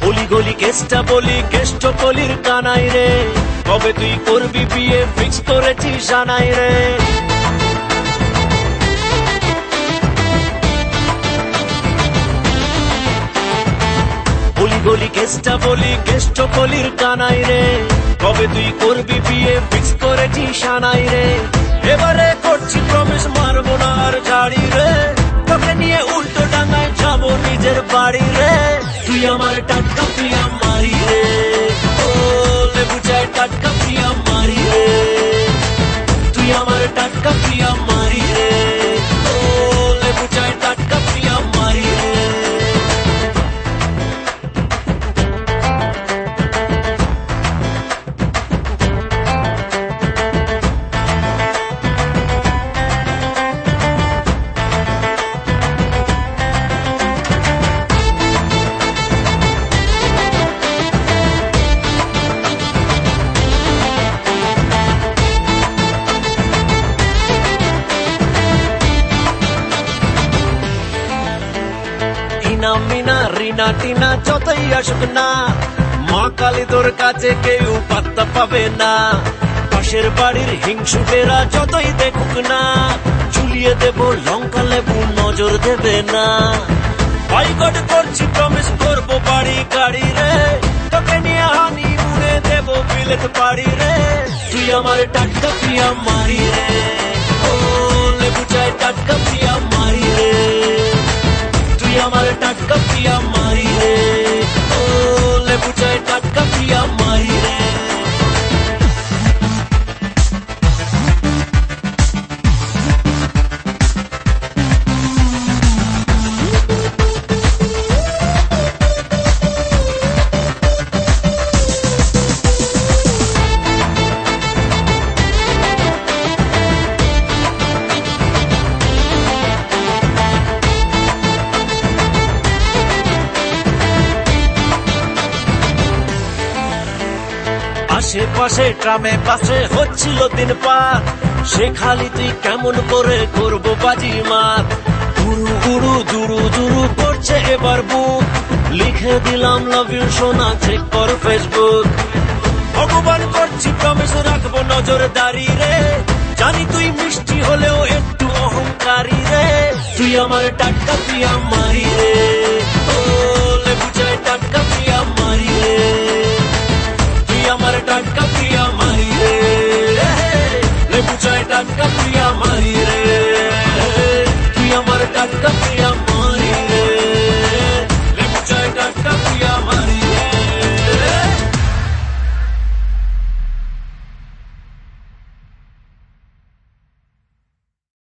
গলি গলি কেষ্টা বলি কেষ্ট কলির কানাই রে, কবে তুই করবি বিয়ে ফিক্স করেছিস জানাই রে। গলি গলি কেষ্টা বলি কেষ্ট কলির কানাই রে, কবে তুই করবি বিয়ে ফিক্স করেছিস জানাই রে। এবারে করছি প্রমিস মারবো না আর ঝাড়ি রে, তোকে নিয়ে উল্টো ডাঙায় যাবো নিজের বাড়ি রে। তুই আমার টাটকা প্রিয়া মারি রে, ও লেবু চায় টাটকা প্রিয়া মারি রে। তুই আমার টাটকা প্রিয়া মারি রে, ও লেবু চায় টাটকা প্রিয়া মারি রে। মিনা রিনা টিনা যতই আসুক না, মা কালী তোর কাছে কেউ পাত্তা পাবে না। পাশের বাড়ির হিংসুকেরা যতই দেখুক না, ঝুলিয়ে দেব লঙ্কা লেবু নজর দেবে না। বয়কট করছি প্রমিস করবো বাড়ি গাড়ি রে, তোকে নিয়ে হানিমুনে দেব বিলেত বাড়ি রে। তুই আমার টাটকা প্রিয়া মারি রে, ও লেবু চায় টাটকা প্রিয়া মারি রে। তুই আমার টাটকা প্রিয়া মারি রে, ও লেবু চায় টাটকা প্রিয়া মারি রে। আশেপাশে ট্রামে পাশে হচ্ছিল দিন পার, সে খালি তুই কেমন করে করবো বাজি মার। গুরু গুরু দুরু দুরু করছে এবার বুক, লিখে দিলাম লাভ ইউ সোনা চেক কর ফেসবুক। ভগবান করছি প্রমিস রাখবো নজরদারি রে, জানি তুই মিষ্টি হলেও একটু অহংকারী রে। তুই আমার টাটকা প্রিয়া মারি রে,